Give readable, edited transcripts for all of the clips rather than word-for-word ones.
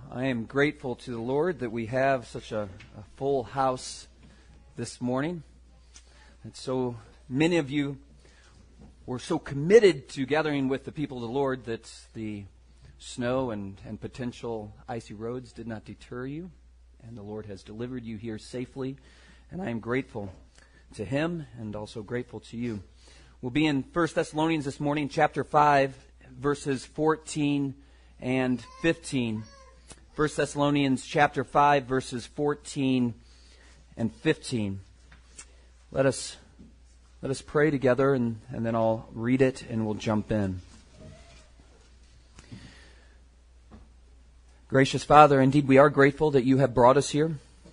I am grateful to the Lord that we have such a full house this morning. And so many of you were so committed to gathering with the people of the Lord that the snow and potential icy roads did not deter you. And the Lord has delivered you here safely. And I am grateful to Him and also grateful to you. We'll be in 1 Thessalonians this morning, chapter 5, verses 14 and 15. 1 Thessalonians chapter 5, verses 14 and 15. Let us pray together, and then I'll read it and we'll jump in. Gracious Father, indeed we are grateful that you have brought us here.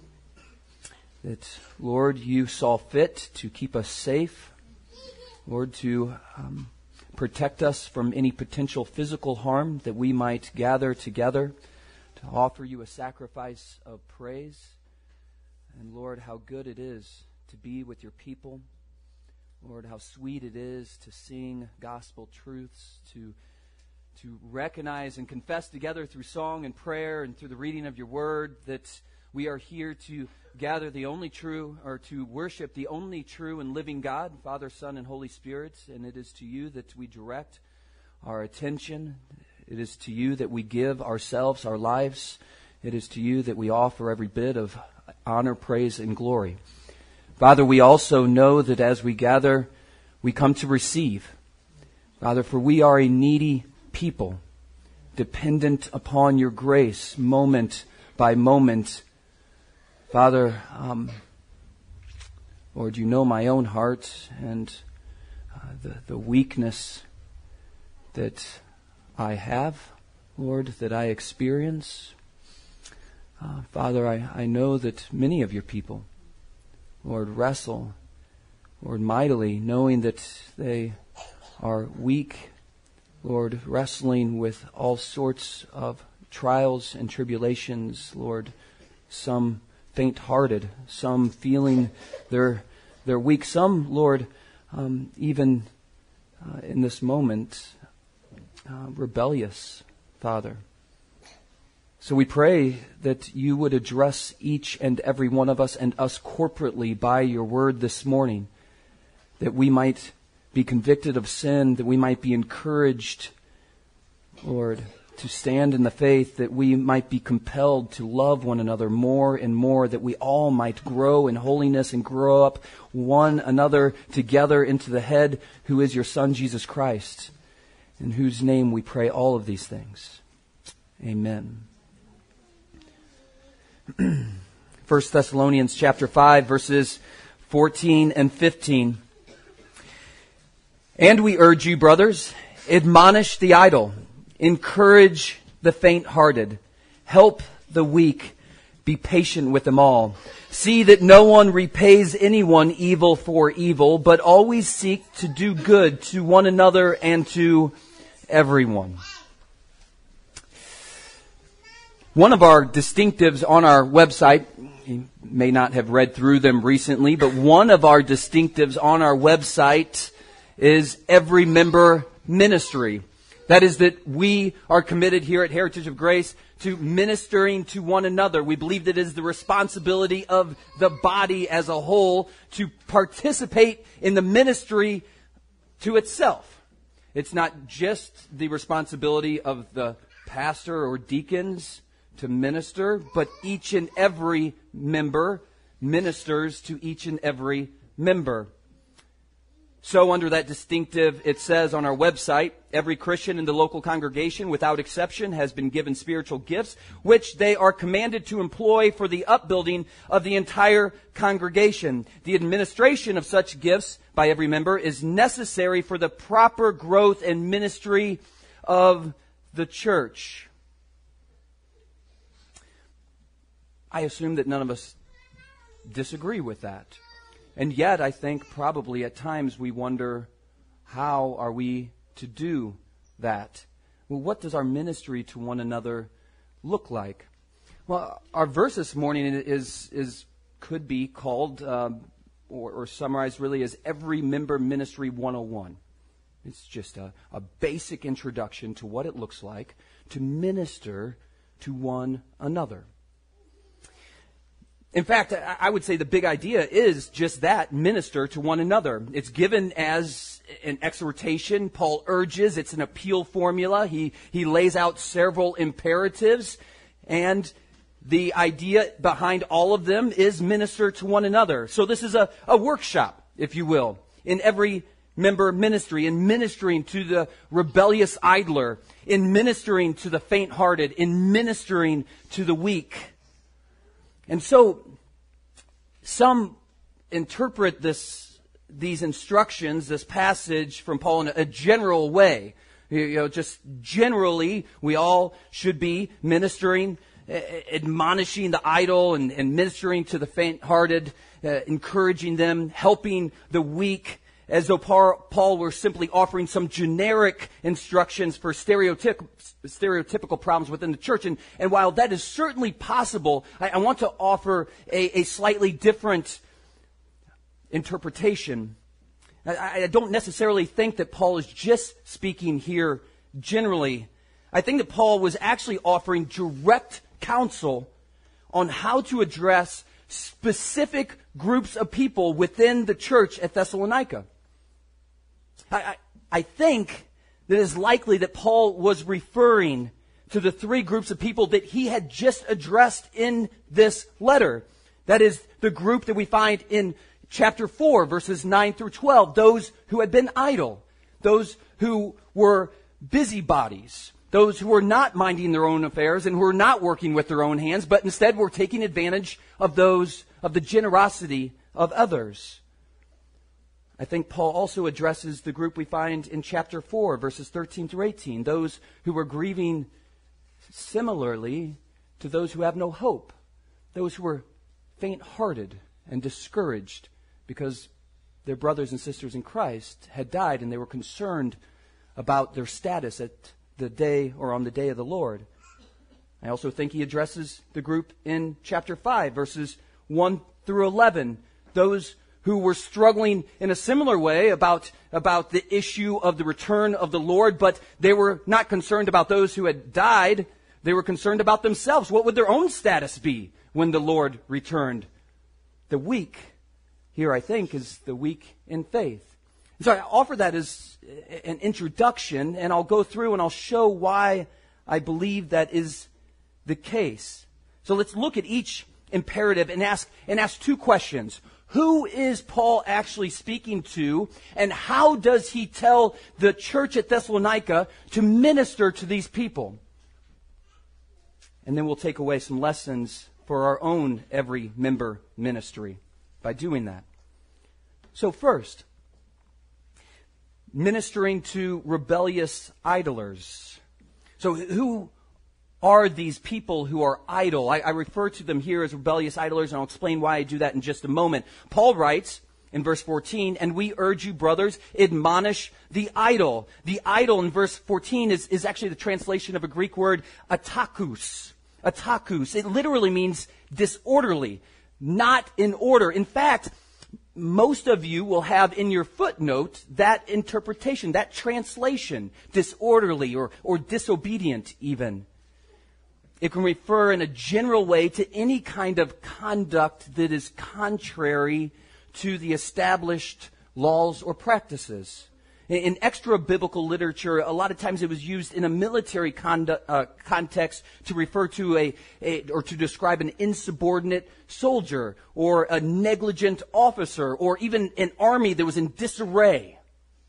That, Lord, you saw fit to keep us safe. Lord, to protect us from any potential physical harm, that we might gather together to offer you a sacrifice of praise. And Lord, how good it is to be with your people. Lord, how sweet it is to sing gospel truths, to recognize and confess together through song and prayer and through the reading of your word that we are here to gather the only true, or to worship the only true and living God, Father, Son, and Holy Spirit. And it is to you that we direct our attention. It is to you that we give ourselves, our lives. It is to you that we offer every bit of honor, praise, and glory. Father, we also know that as we gather, we come to receive. Father, for we are a needy people, dependent upon your grace, moment by moment. Father, Lord, you know my own heart and the weakness that I have, Lord, that I experience. Father, I know that many of your people, Lord, wrestle, Lord, mightily, knowing that they are weak, Lord, wrestling with all sorts of trials and tribulations, Lord, some faint-hearted, some feeling they're weak, some, Lord, even in this moment, rebellious, Father. So we pray that you would address each and every one of us and us corporately by your word this morning, that we might be convicted of sin, that we might be encouraged, Lord, to stand in the faith, that we might be compelled to love one another more and more, that we all might grow in holiness and grow up one another together into the head who is your Son, Jesus Christ, in whose name we pray all of these things. Amen. 1 Thessalonians chapter 5, verses 14 and 15. And we urge you, brothers, admonish the idle, encourage the faint-hearted, help the weak, be patient with them all. See that no one repays anyone evil for evil, but always seek to do good to one another and to everyone. One of our distinctives on our website, you may not have read through them recently, but one of our distinctives on our website is every member ministry. That is that we are committed here at Heritage of Grace to ministering to one another. We believe that it is the responsibility of the body as a whole to participate in the ministry to itself. It's not just the responsibility of the pastor or deacons to minister, but each and every member ministers to each and every member. So under that distinctive, it says on our website, every Christian in the local congregation, without exception, has been given spiritual gifts, which they are commanded to employ for the upbuilding of the entire congregation. The administration of such gifts by every member is necessary for the proper growth and ministry of the church. I assume that none of us disagree with that. And yet, I think probably at times we wonder, how are we to do that? Well, what does our ministry to one another look like? Well, our verse this morning could be called or summarized really as Every Member Ministry 101. It's just a basic introduction to what it looks like to minister to one another. In fact, I would say the big idea is just that, minister to one another. It's given as an exhortation. Paul urges, it's an appeal formula. He lays out several imperatives, and the idea behind all of them is minister to one another. So this is a workshop, if you will, in every member ministry, in ministering to the rebellious idler, in ministering to the faint-hearted, in ministering to the weak. And so, some interpret these instructions, this passage from Paul in a general way. Just generally, we all should be ministering, admonishing the idle and ministering to the faint-hearted, encouraging them, helping the weak, as though Paul were simply offering some generic instructions for stereotypical problems within the church. And while that is certainly possible, I want to offer a slightly different interpretation. I don't necessarily think that Paul is just speaking here generally. I think that Paul was actually offering direct counsel on how to address specific groups of people within the church at Thessalonica. I think that it is likely that Paul was referring to the three groups of people that he had just addressed in this letter. That is the group that we find in chapter 4, verses 9 through 12. Those who had been idle. Those who were busybodies. Those who were not minding their own affairs and who were not working with their own hands, but instead were taking advantage of the generosity of others. I think Paul also addresses the group we find in chapter 4, verses 13 through 18. Those who were grieving similarly to those who have no hope. Those who were faint-hearted and discouraged because their brothers and sisters in Christ had died and they were concerned about their status at the day or on the day of the Lord. I also think he addresses the group in chapter 5, verses 1 through 11. Those who were struggling in a similar way about the issue of the return of the Lord, but they were not concerned about those who had died. They were concerned about themselves. What would their own status be when the Lord returned? The weak, here I think, is the weak in faith. So I offer that as an introduction, and I'll go through and I'll show why I believe that is the case. So let's look at each imperative and ask two questions. Who is Paul actually speaking to, and how does he tell the church at Thessalonica to minister to these people? And then we'll take away some lessons for our own every member ministry by doing that. So first, ministering to rebellious idlers. So who are these people who are idle? I refer to them here as rebellious idlers, and I'll explain why I do that in just a moment. Paul writes in verse 14, "And we urge you, brothers, admonish the idle." The idle in verse 14 is actually the translation of a Greek word, atakus. Atakus. It literally means disorderly, not in order. In fact, most of you will have in your footnote that interpretation, that translation, disorderly or disobedient even. It can refer in a general way to any kind of conduct that is contrary to the established laws or practices. In extra-biblical literature, a lot of times it was used in a military context to refer to or to describe an insubordinate soldier or a negligent officer or even an army that was in disarray.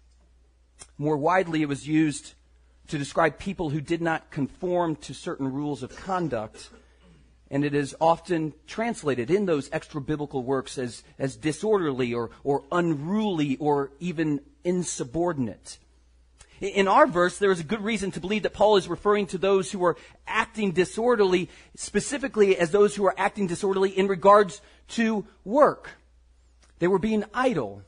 More widely, it was used to describe people who did not conform to certain rules of conduct. And it is often translated in those extra-biblical works as disorderly or unruly or even insubordinate. In our verse, there is a good reason to believe that Paul is referring to those who are acting disorderly, specifically as those who are acting disorderly in regards to work. They were being idle.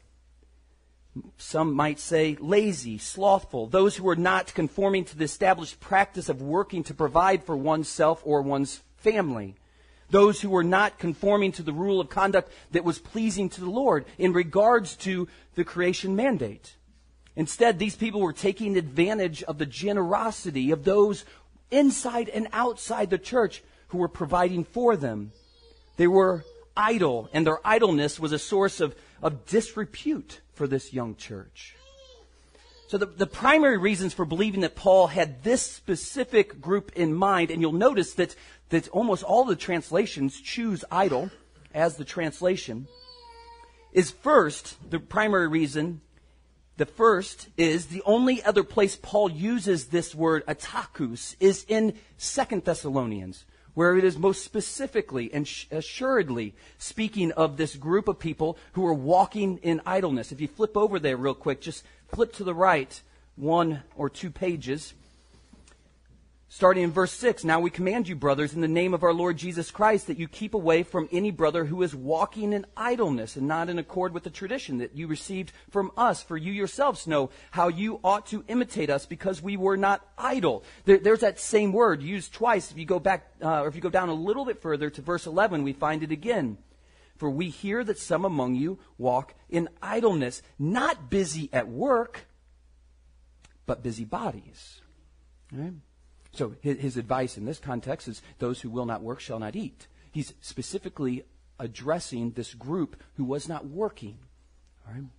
Some might say lazy, slothful, those who were not conforming to the established practice of working to provide for oneself or one's family. Those who were not conforming to the rule of conduct that was pleasing to the Lord in regards to the creation mandate. Instead, these people were taking advantage of the generosity of those inside and outside the church who were providing for them. They were idle, and their idleness was a source of disrepute for this young church. So the primary reasons for believing that Paul had this specific group in mind, and you'll notice that almost all the translations choose idle as the translation, is first, the primary reason, the first is the only other place Paul uses this word atakus is in 2 Thessalonians, where it is most specifically and assuredly speaking of this group of people who are walking in idleness. If you flip over there real quick, just flip to the right 1 or 2 pages. Starting in verse 6, now we command you, brothers, in the name of our Lord Jesus Christ, that you keep away from any brother who is walking in idleness and not in accord with the tradition that you received from us. For you yourselves know how you ought to imitate us, because we were not idle. There's that same word used twice. If you go back, or if you go down a little bit further to verse 11, we find it again. For we hear that some among you walk in idleness, not busy at work, but busy bodies. All right? So his advice in this context is those who will not work shall not eat. He's specifically addressing this group who was not working. All right?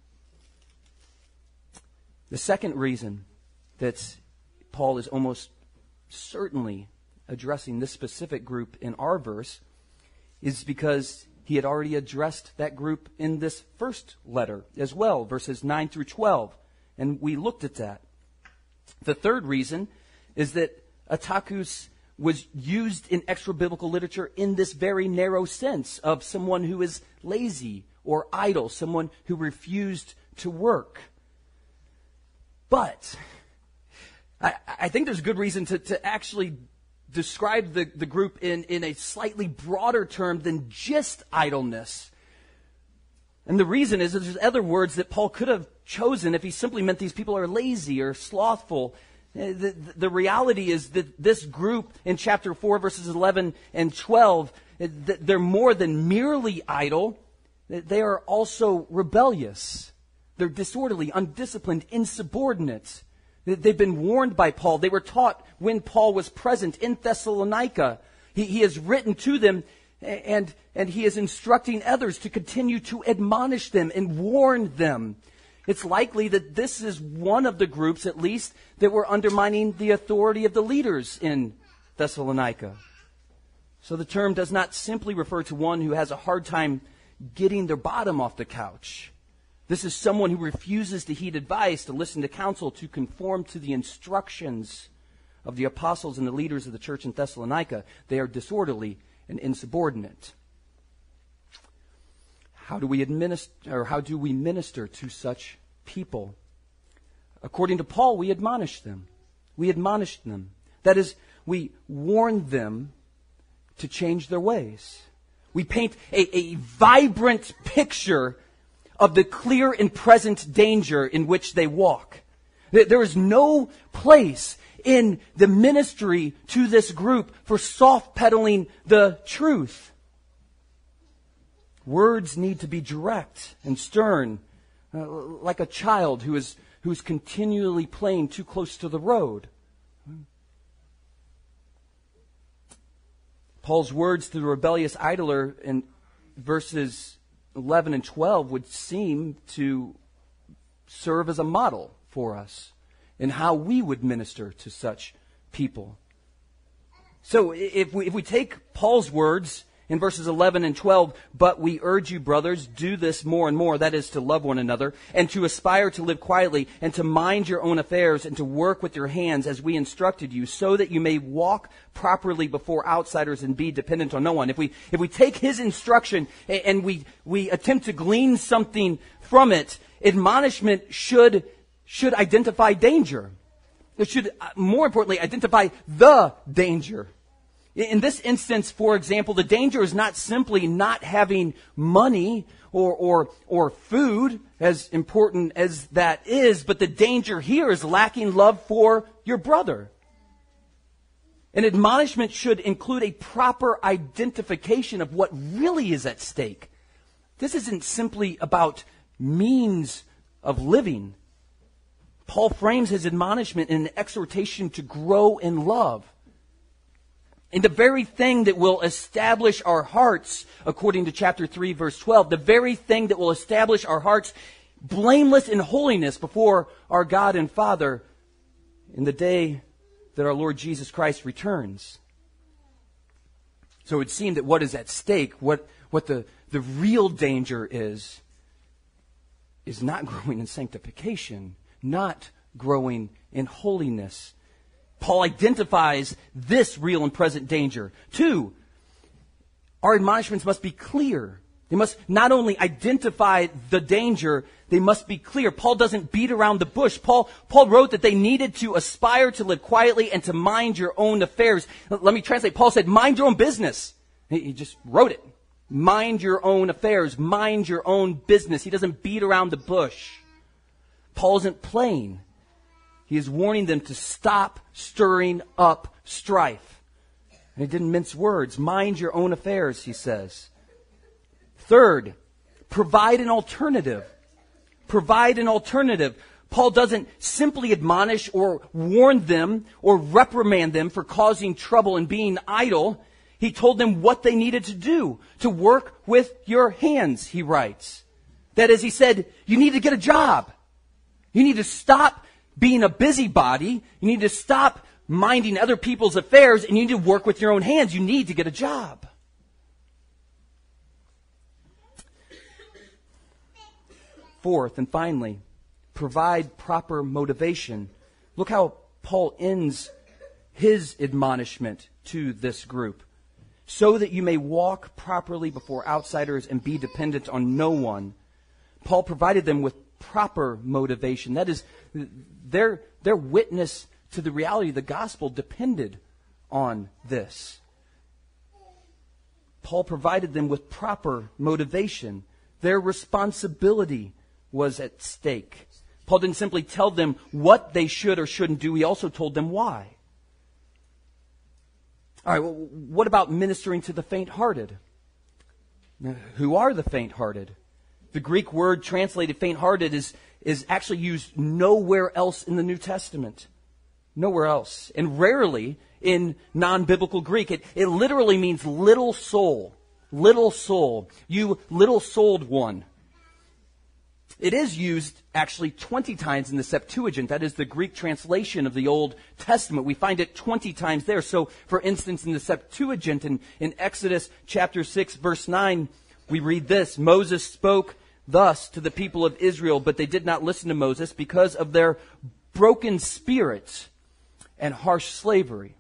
The second reason that Paul is almost certainly addressing this specific group in our verse is because he had already addressed that group in this first letter as well, verses 9 through 12. And we looked at that. The third reason is that atakus was used in extra-biblical literature in this very narrow sense of someone who is lazy or idle, someone who refused to work. But I think there's good reason to actually describe the group in a slightly broader term than just idleness. And the reason is that there's other words that Paul could have chosen if he simply meant these people are lazy or slothful. The reality is that this group in chapter 4, verses 11 and 12, they're more than merely idle. They are also rebellious. They're disorderly, undisciplined, insubordinate. They've been warned by Paul. They were taught when Paul was present in Thessalonica. He has written to them, and he is instructing others to continue to admonish them and warn them. It's likely that this is one of the groups, at least, that were undermining the authority of the leaders in Thessalonica. So the term does not simply refer to one who has a hard time getting their bottom off the couch. This is someone who refuses to heed advice, to listen to counsel, to conform to the instructions of the apostles and the leaders of the church in Thessalonica. They are disorderly and insubordinate. How do we minister to such people? According to Paul, we admonish them. We admonish them. That is, we warn them to change their ways. We paint a vibrant picture of the clear and present danger in which they walk. There is no place in the ministry to this group for soft-pedaling the truth. Words need to be direct and stern, like a child who's continually playing too close to the road. Paul's words to the rebellious idler in verses 11 and 12 would seem to serve as a model for us in how we would minister to such people. So if we take Paul's words in verses 11 and 12, but we urge you, brothers, do this more and more, that is to love one another, and to aspire to live quietly, and to mind your own affairs, and to work with your hands as we instructed you, so that you may walk properly before outsiders and be dependent on no one. If we take his instruction and we attempt to glean something from it, admonishment should identify danger. It should, more importantly, identify the danger. In this instance, for example, the danger is not simply not having money or food, as important as that is, but the danger here is lacking love for your brother. An admonishment should include a proper identification of what really is at stake. This isn't simply about means of living. Paul frames his admonishment in an exhortation to grow in love. And the very thing that will establish our hearts, according to chapter 3, verse 12, the very thing that will establish our hearts blameless in holiness before our God and Father in the day that our Lord Jesus Christ returns. So it would seem that what is at stake, what the real danger is not growing in sanctification, not growing in holiness. Paul identifies this real and present danger. 2, our admonishments must be clear. They must not only identify the danger, they must be clear. Paul doesn't beat around the bush. Paul wrote that they needed to aspire to live quietly and to mind your own affairs. Let me translate. Paul said, mind your own business. He just wrote it. Mind your own affairs. Mind your own business. He doesn't beat around the bush. Paul isn't playing. He is warning them to stop stirring up strife. And he didn't mince words. Mind your own affairs, he says. 3rd, provide an alternative. Provide an alternative. Paul doesn't simply admonish or warn them or reprimand them for causing trouble and being idle. He told them what they needed to do, to work with your hands, he writes. That is, he said, you need to get a job. You need to stop being a busybody. You need to stop minding other people's affairs, and you need to work with your own hands. You need to get a job. Fourth, and finally, provide proper motivation. Look how Paul ends his admonishment to this group. So that you may walk properly before outsiders and be dependent on no one. Paul provided them with proper motivation. That is, their witness to the reality of the gospel depended on this. Paul provided them with proper motivation. Their responsibility was at stake. Paul didn't simply tell them what they should or shouldn't do. He also told them why. All right, well, what about ministering to the faint-hearted? Now, who are the faint-hearted? The Greek word translated faint-hearted is actually used nowhere else in the New Testament. Nowhere else. And rarely in non-biblical Greek. It literally means little soul. Little soul. You little-souled one. It is used actually 20 times in the Septuagint. That is the Greek translation of the Old Testament. We find it 20 times there. So, for instance, in the Septuagint, in Exodus chapter 6, verse 9, we read this. Moses spoke thus to the people of Israel, but they did not listen to Moses because of their broken spirit and harsh slavery.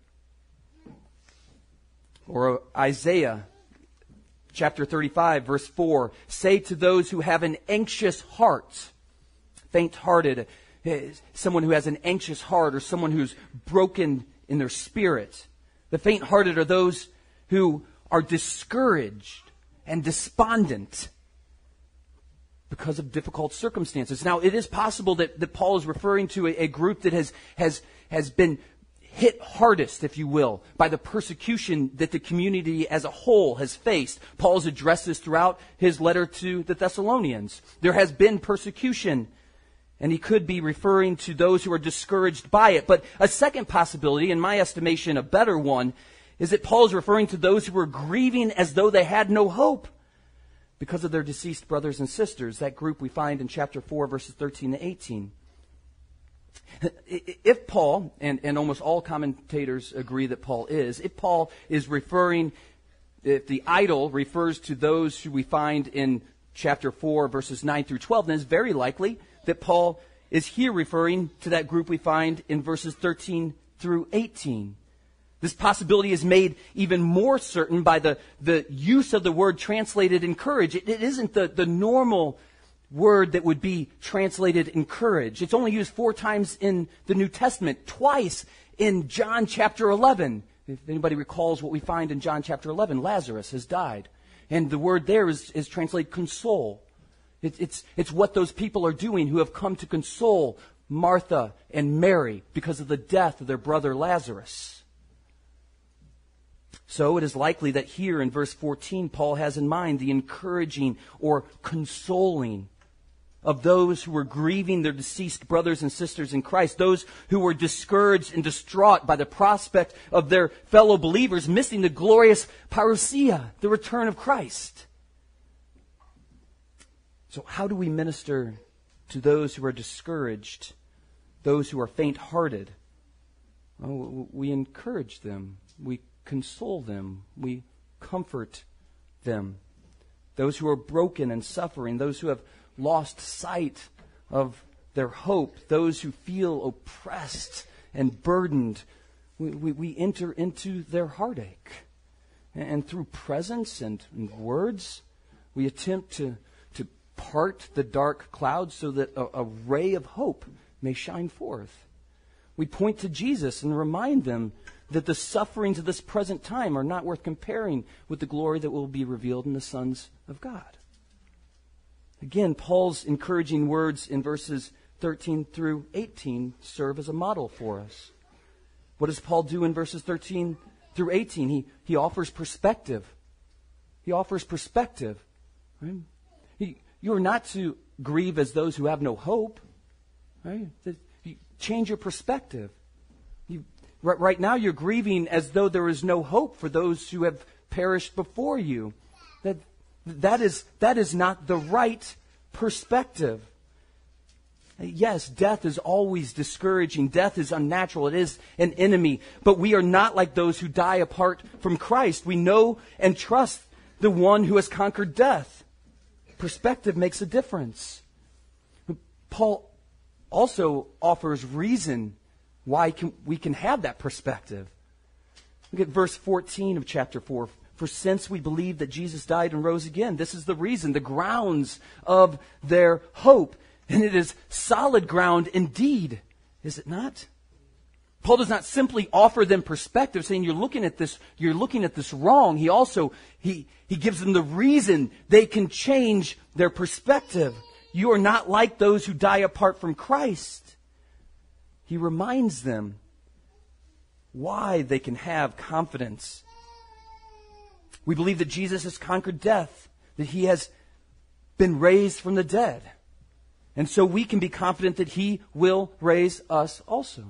Or Isaiah chapter 35, verse 4, say to those who have an anxious heart, faint-hearted, someone who has an anxious heart or someone who's broken in their spirit. The faint-hearted are those who are discouraged and despondent because of difficult circumstances. Now, it is possible that Paul is referring to a group that has been hit hardest, if you will, by the persecution that the community as a whole has faced. Paul's addressed this throughout his letter to the Thessalonians. There has been persecution, and he could be referring to those who are discouraged by it. But a second possibility, in my estimation a better one, is that Paul is referring to those who were grieving as though they had no hope because of their deceased brothers and sisters. That group we find in chapter 4, verses 13 to 18. If Paul, and almost all commentators agree that Paul is, if Paul is referring, if the idol refers to those who we find in chapter 4, verses 9 through 12, then it's very likely that Paul is here referring to that group we find in verses 13 through 18. This possibility is made even more certain by the use of the word translated encourage. It isn't the normal word that would be translated encourage. It's only used 4 times in the New Testament, twice in John chapter 11. If anybody recalls what we find in John chapter 11, Lazarus has died. And the word there is translated console. It's what those people are doing who have come to console Martha and Mary because of the death of their brother Lazarus. So it is likely that here in verse 14, Paul has in mind the encouraging or consoling of those who were grieving their deceased brothers and sisters in Christ, those who were discouraged and distraught by the prospect of their fellow believers missing the glorious parousia, the return of Christ. So how do we minister to those who are discouraged, those who are faint-hearted? Well, we encourage them. We console them. We comfort them. Those who are broken and suffering, those who have lost sight of their hope, those who feel oppressed and burdened, we enter into their heartache. And through presence and words, we attempt to part the dark clouds so that a ray of hope may shine forth. We point to Jesus and remind them that the sufferings of this present time are not worth comparing with the glory that will be revealed in the sons of God. Again, Paul's encouraging words in verses 13 through 18 serve as a model for us. What does Paul do in verses 13 through 18? He offers perspective. He offers perspective. Right? You are not to grieve as those who have no hope. Right? You change your perspective. Right now you're grieving as though there is no hope for those who have perished before you. That is not the right perspective. Yes, death is always discouraging. Death is unnatural. It is an enemy. But we are not like those who die apart from Christ. We know and trust the one who has conquered death. Perspective makes a difference. Paul also offers reason why we can have that perspective. Look at verse 14 of chapter 4. For since we believe that Jesus died and rose again, this is the reason, the grounds of their hope. And it is solid ground indeed, is it not? Paul does not simply offer them perspective, saying you're looking at this wrong. He gives them the reason they can change their perspective. You are not like those who die apart from Christ. He reminds them why they can have confidence. We believe that Jesus has conquered death, that he has been raised from the dead. And so we can be confident that he will raise us also.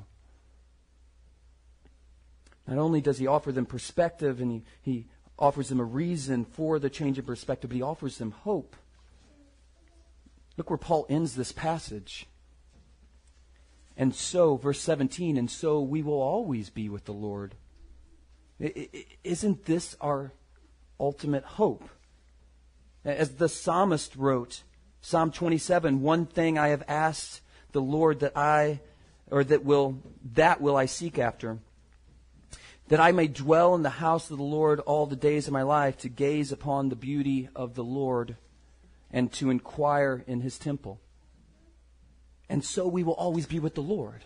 Not only does he offer them perspective and he offers them a reason for the change of perspective, but he offers them hope. Look where Paul ends this passage. And so, verse 17, and so we will always be with the Lord. Isn't this our ultimate hope? As the psalmist wrote, Psalm 27, one thing I have asked the Lord that will I seek after, that I may dwell in the house of the Lord all the days of my life, to gaze upon the beauty of the Lord and to inquire in his temple. And so we will always be with the Lord.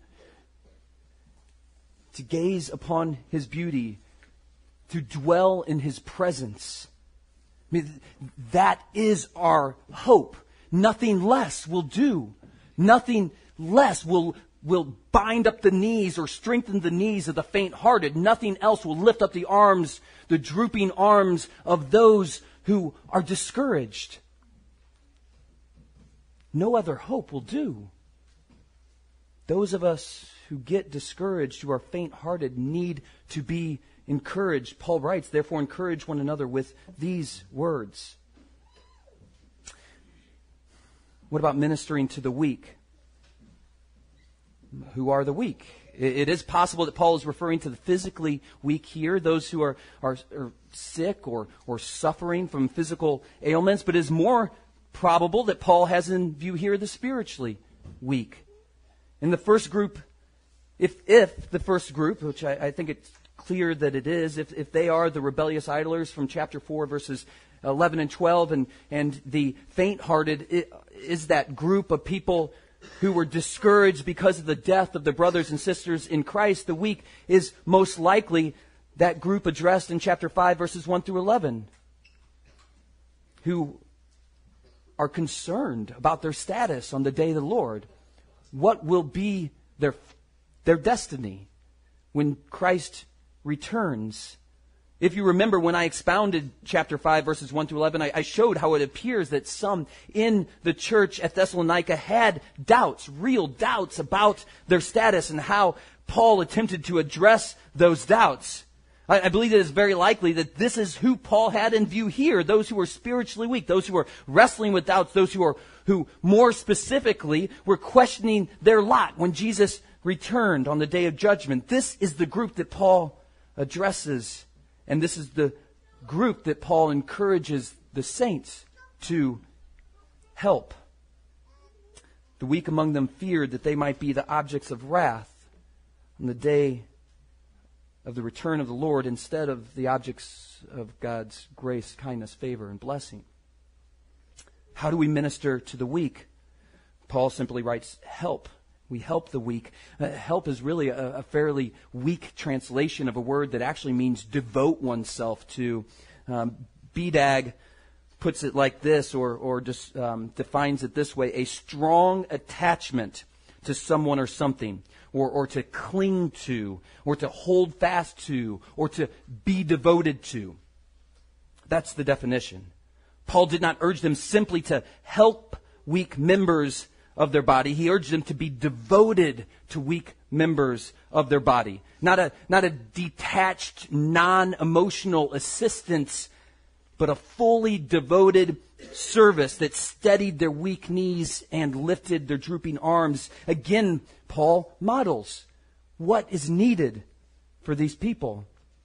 To gaze upon his beauty, to dwell in his presence. I mean, that is our hope. Nothing less will do. Nothing less will bind up the knees or strengthen the knees of the faint-hearted. Nothing else will lift up the arms, the drooping arms of those who are discouraged. No other hope will do. Those of us who get discouraged, who are faint-hearted, need to be encouraged. Paul writes, therefore encourage one another with these words. What about ministering to the weak? Who are the weak? It is possible that Paul is referring to the physically weak here, those who are sick or suffering from physical ailments, but it is more probable that Paul has in view here the spiritually weak. In the first group, if the first group, which I think it's clear that it is, if they are the rebellious idlers from chapter 4, verses 11 and 12, and the faint-hearted is that group of people who were discouraged because of the death of their brothers and sisters in Christ, the weak is most likely that group addressed in chapter 5, verses 1 through 11, who are concerned about their status on the day of the Lord. What will be their destiny when Christ returns? If you remember when I expounded chapter 5, verses 1 through 11, I showed how it appears that some in the church at Thessalonica had doubts, real doubts about their status and how Paul attempted to address those doubts. I believe it is very likely that this is who Paul had in view here, those who were spiritually weak, those who were wrestling with doubts, those who more specifically were questioning their lot when Jesus returned on the day of judgment. This is the group that Paul addresses. And this is the group that Paul encourages the saints to help. The weak among them feared that they might be the objects of wrath on the day of the return of the Lord instead of the objects of God's grace, kindness, favor, and blessing. How do we minister to the weak? Paul simply writes, help. We help the weak. Help is really a fairly weak translation of a word that actually means devote oneself to. BDAG puts it like this, or just defines it this way: a strong attachment to someone or something, or to cling to, or to hold fast to, or to be devoted to. That's the definition. Paul did not urge them simply to help weak members of their body. He urged them to be devoted to weak members of their body. Not a detached, non-emotional assistance, but a fully devoted service that steadied their weak knees and lifted their drooping arms. Again, Paul models what is needed for these people.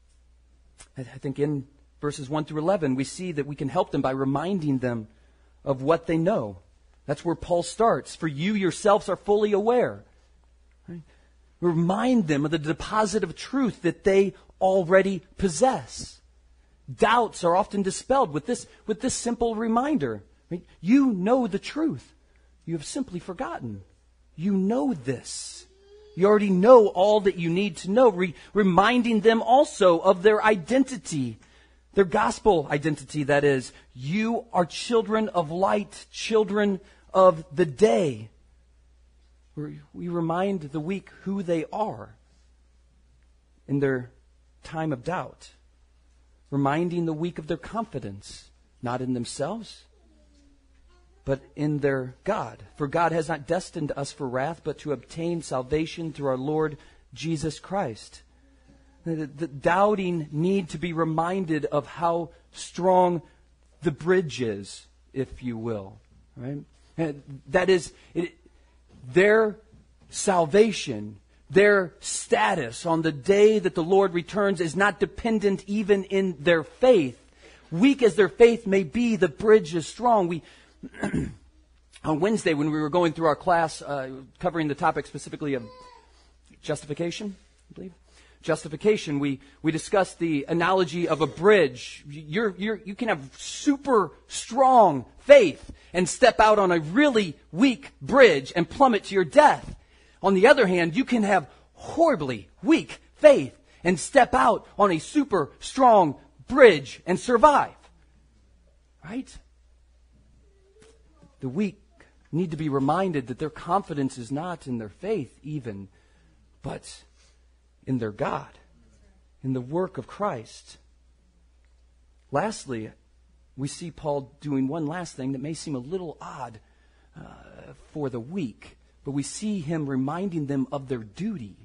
I think in verses 1 through 11, we see that we can help them by reminding them of what they know. That's where Paul starts. For you yourselves are fully aware. Right? Remind them of the deposit of truth that they already possess. Doubts are often dispelled with this simple reminder. Right? You know the truth. You have simply forgotten. You know this. You already know all that you need to know. Reminding them also of their identity. Their gospel identity, that is. You are children of light, children of the day. We remind the weak who they are in their time of doubt. Reminding the weak of their confidence, not in themselves, but in their God. For God has not destined us for wrath, but to obtain salvation through our Lord Jesus Christ. The doubting need to be reminded of how strong the bridge is, if you will. Right? That is, their salvation, their status on the day that the Lord returns is not dependent even in their faith. Weak as their faith may be, the bridge is strong. On Wednesday, when we were going through our class, covering the topic specifically of justification, I believe. Justification, we discussed the analogy of a bridge. You can have super strong faith and step out on a really weak bridge and plummet to your death. On the other hand, you can have horribly weak faith and step out on a super strong bridge and survive. Right? The weak need to be reminded that their confidence is not in their faith even, but in their God, in the work of Christ. Lastly, we see Paul doing one last thing that may seem a little odd for the weak, but we see him reminding them of their duty.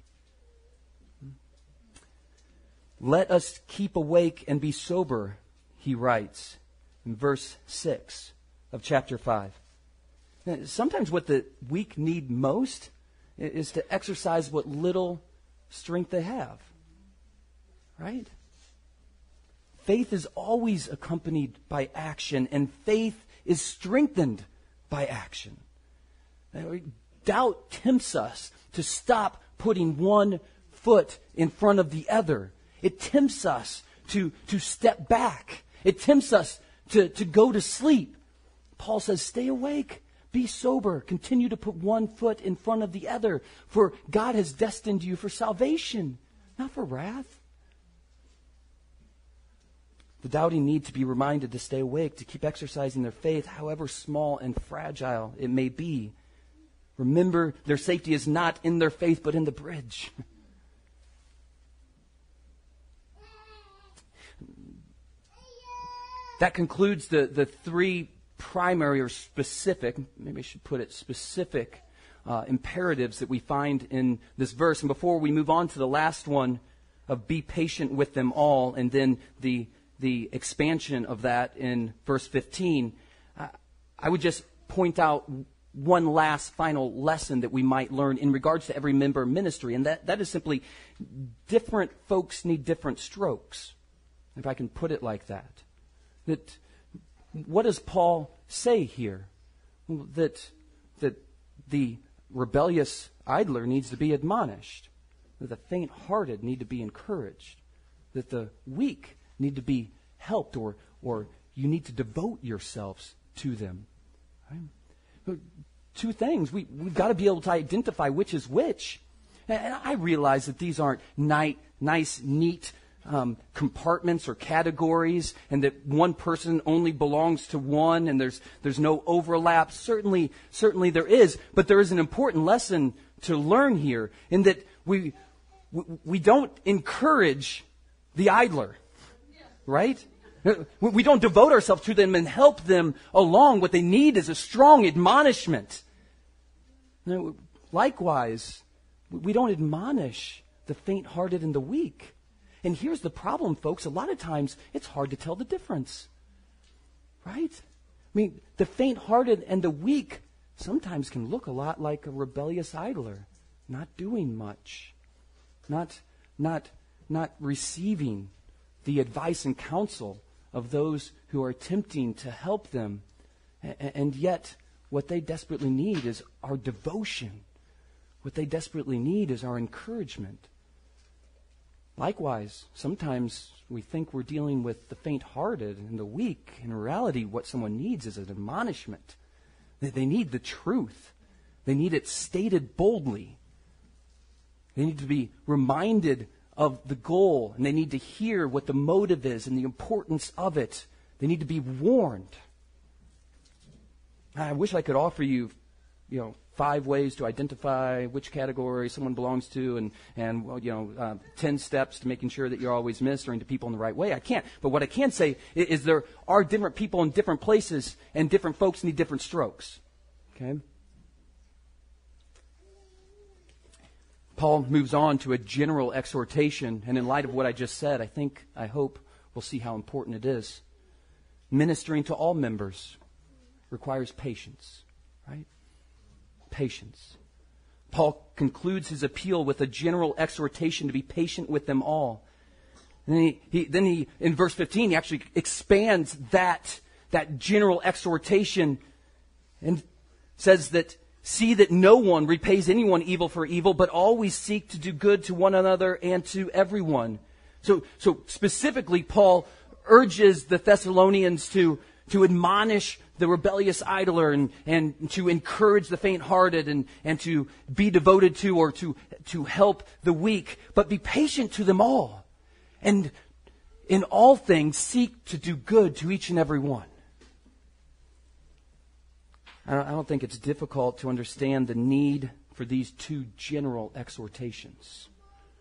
Let us keep awake and be sober, he writes in verse 6 of chapter 5. Now, sometimes what the weak need most is to exercise what little strength they have. Right? Faith is always accompanied by action, and faith is strengthened by action. Doubt tempts us to stop putting one foot in front of the other. It tempts us to step back. It tempts us to go to sleep. Paul says, stay awake. Be sober. Continue to put one foot in front of the other. For God has destined you for salvation, not for wrath. The doubting need to be reminded to stay awake, to keep exercising their faith, however small and fragile it may be. Remember, their safety is not in their faith, but in the bridge. That concludes the three primary or specific, maybe I should put it specific, imperatives that we find in this verse. And before we move on to the last one of be patient with them all, and then the expansion of that in verse 15, I would just point out one last final lesson that we might learn in regards to every member ministry, and that is simply different folks need different strokes, if I can put it like that. That what does Paul say here? That the rebellious idler needs to be admonished, that the faint-hearted need to be encouraged, that the weak need to be helped, or you need to devote yourselves to them. Right? Two things. We've got to be able to identify which is which. And I realize that these aren't nice, neat compartments or categories, and that one person only belongs to one, and there's no overlap. Certainly there is, but there is an important lesson to learn here, in that we don't encourage the idler, right? We don't devote ourselves to them and help them along. What they need is a strong admonishment. Likewise, we don't admonish the faint-hearted and the weak. And here's the problem, folks. A lot of times, it's hard to tell the difference. Right? I mean, the faint-hearted and the weak sometimes can look a lot like a rebellious idler, not doing much, not receiving the advice and counsel of those who are attempting to help them. And yet, what they desperately need is our devotion. What they desperately need is our encouragement. Likewise, sometimes we think we're dealing with the faint-hearted and the weak. In reality, what someone needs is an admonishment. They need the truth. They need it stated boldly. They need to be reminded of the goal, and they need to hear what the motive is and the importance of it. They need to be warned. I wish I could offer you, 5 ways to identify which category someone belongs to, and 10 steps to making sure that you're always ministering to people in the right way. I can't. But what I can say is there are different people in different places, and different folks need different strokes. Okay? Paul moves on to a general exhortation, and in light of what I just said, I hope we'll see how important it is. Ministering to all members requires patience, right? Patience. Paul concludes his appeal with a general exhortation to be patient with them all. And then he in verse 15, he actually expands that general exhortation and says that, see that no one repays anyone evil for evil, but always seek to do good to one another and to everyone. So specifically, Paul urges the Thessalonians to admonish the rebellious idler and to encourage the faint-hearted and to be devoted to or to help the weak, but be patient to them all. And in all things, seek to do good to each and every one. I don't think it's difficult to understand the need for these two general exhortations.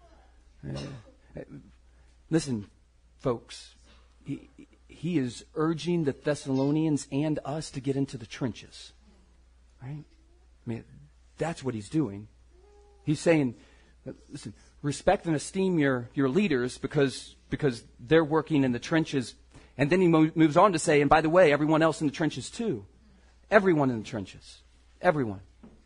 Listen, folks, he is urging the Thessalonians and us to get into the trenches. Right? I mean, that's what he's doing. He's saying, listen, respect and esteem your leaders because they're working in the trenches. And then he moves on to say, and by the way, everyone else in the trenches too. Everyone in the trenches. Everyone.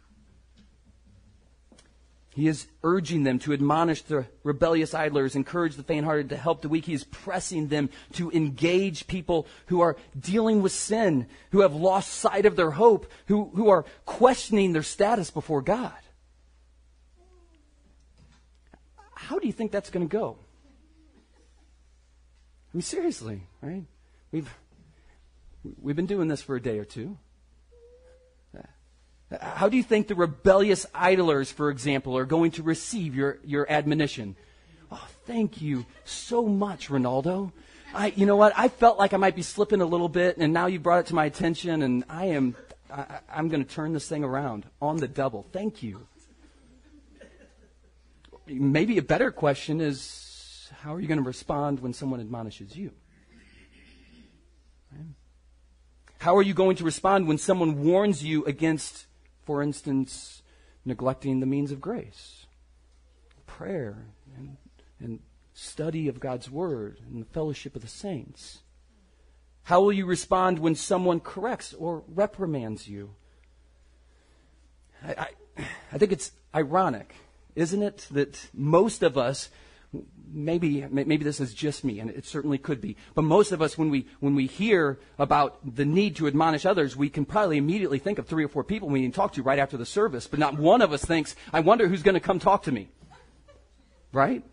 He is urging them to admonish the rebellious idlers, encourage the faint-hearted, to help the weak. He is pressing them to engage people who are dealing with sin, who have lost sight of their hope, who are questioning their status before God. How do you think that's going to go? I mean, seriously, right? We've been doing this for a day or two. How do you think the rebellious idlers, for example, are going to receive your admonition? Oh, thank you so much, Ronaldo. You know what? I felt like I might be slipping a little bit, and now you brought it to my attention, and I'm going to turn this thing around on the double. Thank you. Maybe a better question is, how are you going to respond when someone admonishes you? Right? How are you going to respond when someone warns you against, for instance, neglecting the means of grace? Prayer and study of God's Word and the fellowship of the saints. How will you respond when someone corrects or reprimands you? I think it's ironic, isn't it, that most of us, maybe this is just me, and it certainly could be, but most of us, when we hear about the need to admonish others, we can probably immediately think of 3 or 4 people we need to talk to right after the service, but not one of us thinks, I wonder who's going to come talk to me. Right?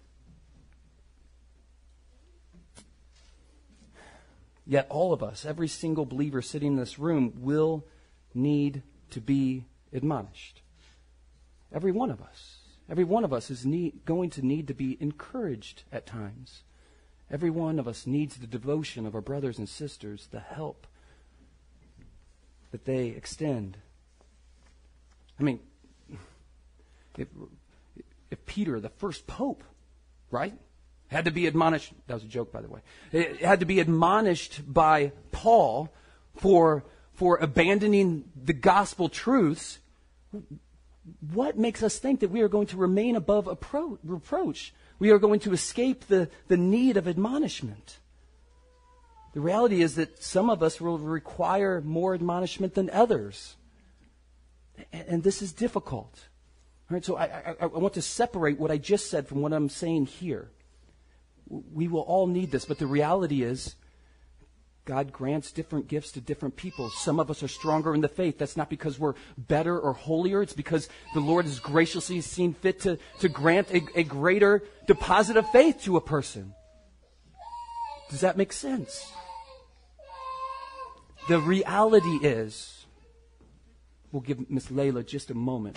Yet all of us, every single believer sitting in this room, will need to be admonished. Every one of us. Every one of us is going to need to be encouraged at times. Every one of us needs the devotion of our brothers and sisters, the help that they extend. I mean, if Peter, the first pope, right, had to be admonished, that was a joke, by the way, it had to be admonished by Paul for abandoning the gospel truths, what makes us think that we are going to remain above reproach? We are going to escape the need of admonishment. The reality is that some of us will require more admonishment than others. And this is difficult. All right, so I want to separate what I just said from what I'm saying here. We will all need this, but the reality is God grants different gifts to different people. Some of us are stronger in the faith. That's not because we're better or holier. It's because the Lord has graciously seen fit to grant a greater deposit of faith to a person. Does that make sense? The reality is, we'll give Miss Layla just a moment.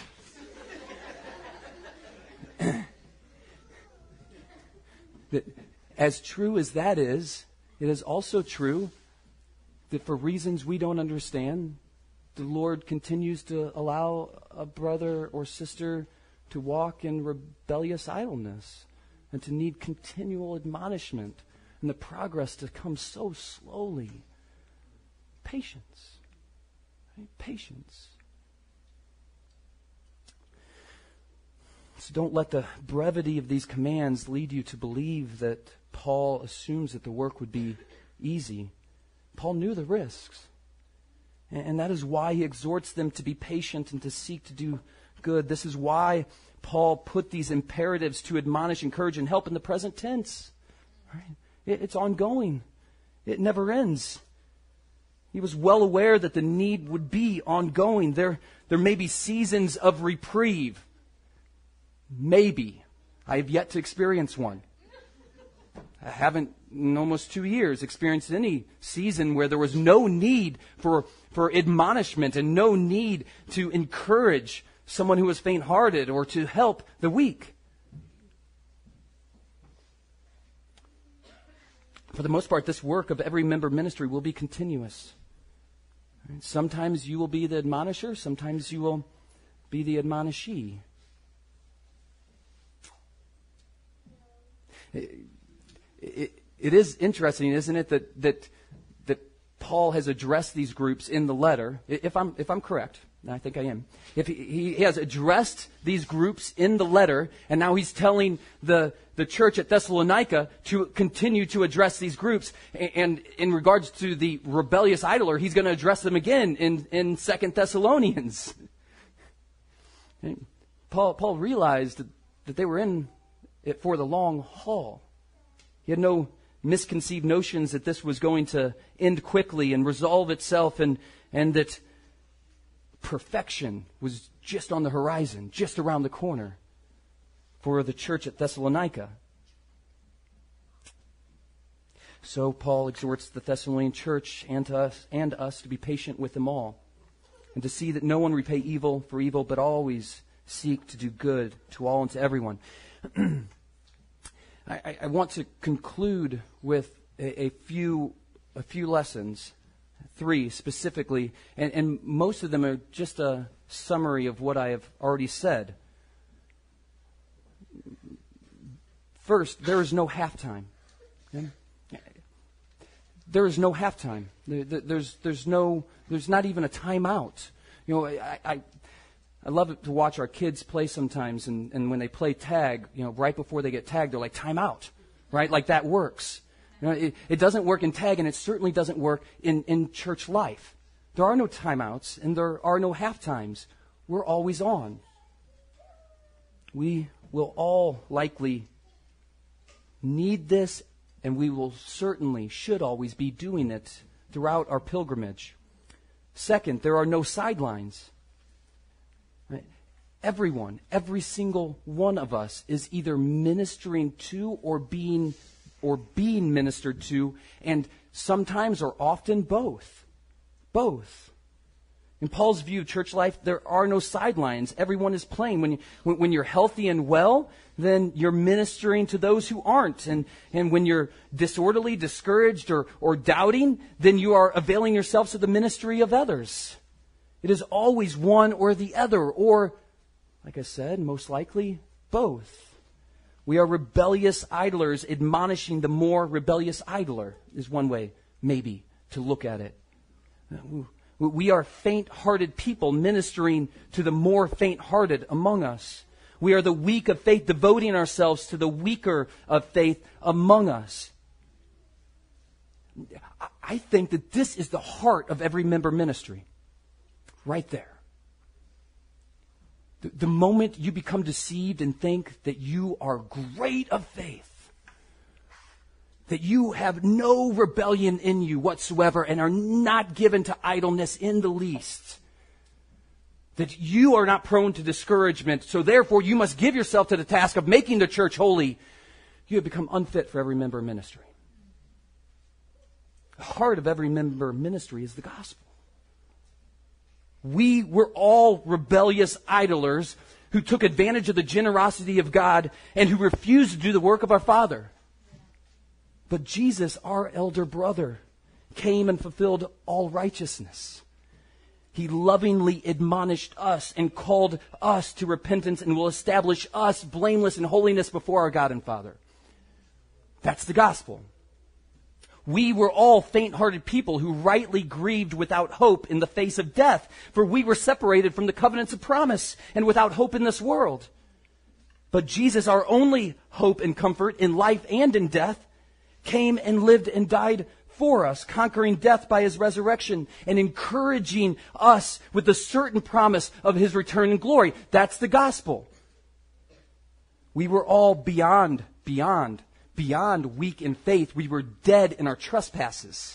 That, as true as that is, it is also true that for reasons we don't understand, the Lord continues to allow a brother or sister to walk in rebellious idleness and to need continual admonishment and the progress to come so slowly. Patience. Right? Patience. So don't let the brevity of these commands lead you to believe that Paul assumes that the work would be easy. Paul knew the risks. And that is why he exhorts them to be patient and to seek to do good. This is why Paul put these imperatives to admonish, encourage, and help in the present tense. Right? It's ongoing. It never ends. He was well aware that the need would be ongoing. There may be seasons of reprieve. Maybe. I have yet to experience one. I haven't, in almost 2 years, experienced any season where there was no need for admonishment and no need to encourage someone who was faint-hearted or to help the weak. For the most part, this work of every member ministry will be continuous. Sometimes you will be the admonisher, sometimes you will be the admonishee. It is interesting, isn't it, that Paul has addressed these groups in the letter. If I'm correct, and I think I am. If he has addressed these groups in the letter, and now he's telling the church at Thessalonica to continue to address these groups. And in regards to the rebellious idler, he's going to address them again in 2 Thessalonians. Paul realized that they were in it for the long haul. He had no misconceived notions that this was going to end quickly and resolve itself, and that perfection was just on the horizon, just around the corner for the church at Thessalonica. So Paul exhorts the Thessalonian church and us to be patient with them all, and to see that no one repay evil for evil, but always seek to do good to all and to everyone. I want to conclude with a few lessons, 3 specifically, and most of them are just a summary of what I have already said. First, there is no halftime. Okay? there is no halftime. There's not even a timeout. You know, I love it to watch our kids play sometimes, and when they play tag, you know, right before they get tagged, they're like, timeout, right? Like that works. You know, it doesn't work in tag, and it certainly doesn't work in church life. There are no timeouts, and there are no half times. We're always on. We will all likely need this, and we will should always be doing it throughout our pilgrimage. Second, there are no sidelines. Right? Everyone, every single one of us is either ministering to or being ministered to, and sometimes or often both. Both. In Paul's view of church life, there are no sidelines. Everyone is playing. When you're healthy and well, then you're ministering to those who aren't. And when you're disorderly, discouraged, or doubting, then you are availing yourselves of the ministry of others. It is always one or the other, or, like I said, most likely, both. We are rebellious idlers admonishing the more rebellious idler, is one way, maybe, to look at it. We are faint-hearted people ministering to the more faint-hearted among us. We are the weak of faith devoting ourselves to the weaker of faith among us. I think that this is the heart of every member ministry. Right there. The moment you become deceived and think that you are great of faith, that you have no rebellion in you whatsoever and are not given to idleness in the least, that you are not prone to discouragement, so therefore you must give yourself to the task of making the church holy, you have become unfit for every member ministry. The heart of every member ministry is the gospel. We were all rebellious idlers who took advantage of the generosity of God and who refused to do the work of our Father. But Jesus, our elder brother, came and fulfilled all righteousness. He lovingly admonished us and called us to repentance and will establish us blameless in holiness before our God and Father. That's the gospel. We were all faint-hearted people who rightly grieved without hope in the face of death, for we were separated from the covenants of promise and without hope in this world. But Jesus, our only hope and comfort in life and in death, came and lived and died for us, conquering death by his resurrection and encouraging us with the certain promise of his return in glory. That's the gospel. We were all beyond weak in faith. We were dead in our trespasses.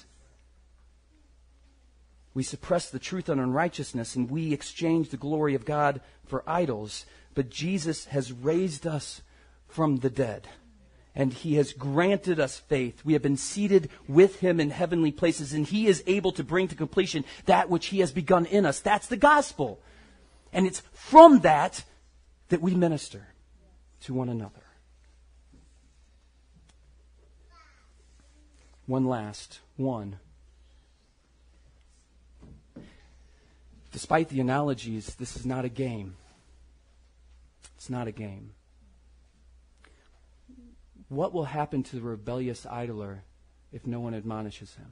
We suppressed the truth on unrighteousness, and we exchanged the glory of God for idols. But Jesus has raised us from the dead, and he has granted us faith. We have been seated with him in heavenly places, and he is able to bring to completion that which he has begun in us. That's the gospel. And it's from that we minister to one another. One. Despite the analogies, this is not a game. It's not a game. What will happen to the rebellious idler if no one admonishes him?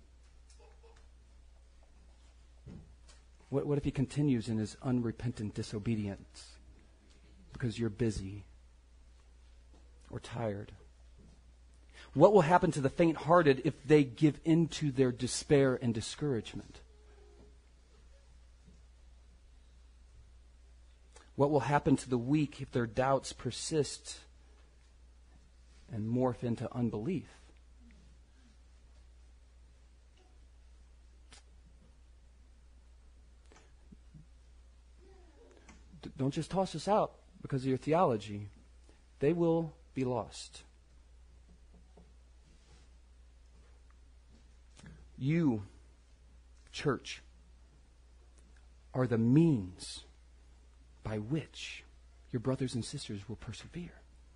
What if he continues in his unrepentant disobedience because you're busy or tired? What will happen to the faint-hearted if they give in to their despair and discouragement? What will happen to the weak if their doubts persist and morph into unbelief? Don't just toss us out because of your theology. They will be lost. You, church, are the means by which your brothers and sisters will persevere.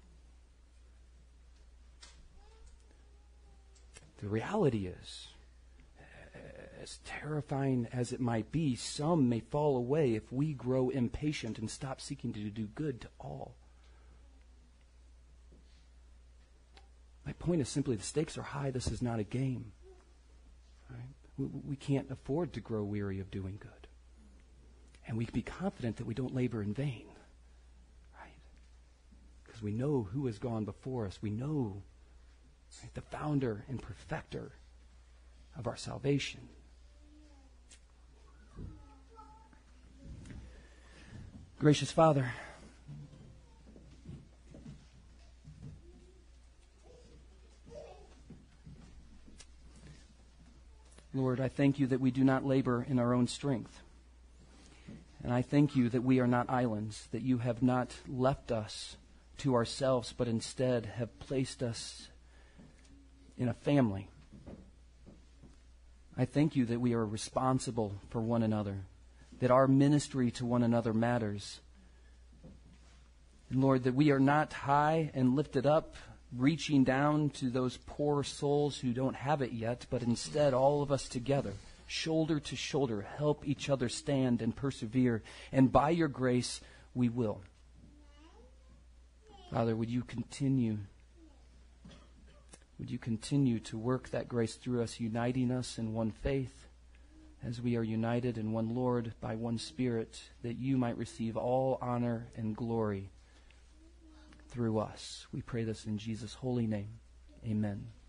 The reality is, as terrifying as it might be, some may fall away if we grow impatient and stop seeking to do good to all. My point is simply the stakes are high. This is not a game. Right? We can't afford to grow weary of doing good. And we can be confident that we don't labor in vain. Right? Because we know who has gone before us. We know, right, the founder and perfecter of our salvation. Gracious Father, Lord, I thank you that we do not labor in our own strength. And I thank you that we are not islands, that you have not left us to ourselves, but instead have placed us in a family. I thank you that we are responsible for one another, that our ministry to one another matters. And Lord, that we are not high and lifted up, reaching down to those poor souls who don't have it yet, but instead all of us together, shoulder to shoulder, help each other stand and persevere. And by your grace, we will. Father, would you continue to work that grace through us, uniting us in one faith, as we are united in one Lord by one Spirit, that you might receive all honor and glory through us. We pray this in Jesus' holy name. Amen.